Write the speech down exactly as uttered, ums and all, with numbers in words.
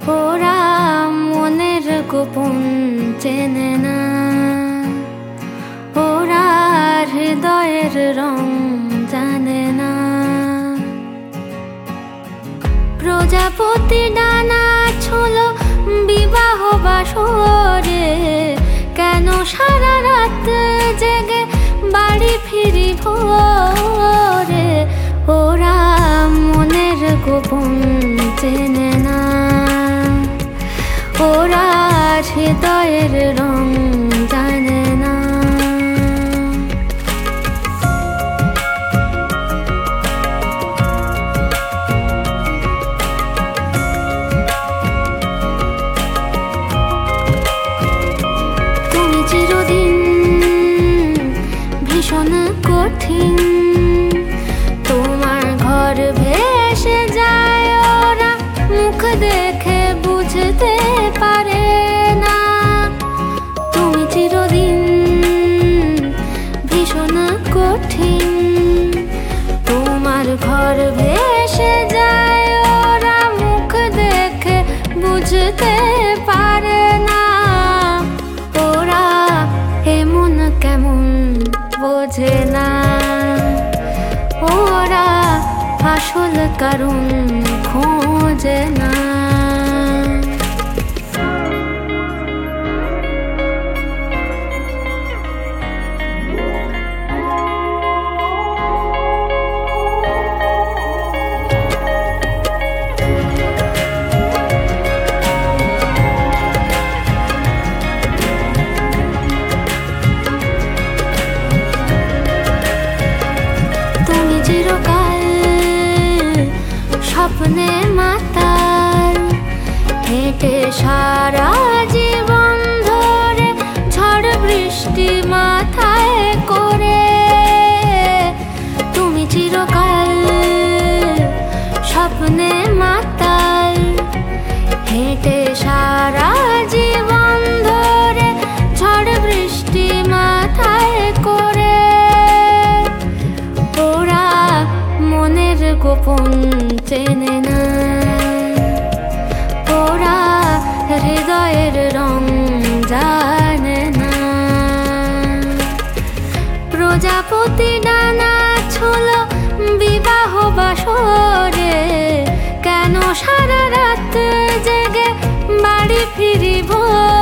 ওরা মনের গোপন চেনে না, ওরা হৃদয়ের রং জানে না। প্রজাপতি ডানা ছোলো বিবাহ বাসরে, কেন সারা রাত জেগে বাড়ি ফিরি ভোরে। ওরা মনের গোপন চেনে না, ওরা হৃদয়ের রং জানে না। তুমি চিরদিন ভীষণ কঠিন, তোমার ঘর ভেসে যায়, ওরা মুখ দেখে বুঝতে পারে না। তুমি চিরদিন ভীষণ কঠিন, তোমার ঘর ভেসে যায়, ওরা মুখ দেখে বুঝতে পারে না। ওরা এমন কেমন বোঝে না, ওরা আসল কারণ খোঁজে না। চিরকাল স্বপ্নে মাতাল, হেঁটে সারা জীবন ধরে ঝড় বৃষ্টি মাথায় করে। তুমি চিরকাল স্বপ্নে মাতাল, হেঁটে সারা জীবন ধরে ঝড় বৃষ্টি মাথায় করে। ওরা মনের গোপন চেনে না, ওরা হৃদয়ের রং জানে না। প্রজাপতি ডানা ছোলো বিবাহ বাসরে, কেন সারা রাত জেগে বাড়ি ফিরি ভোরে।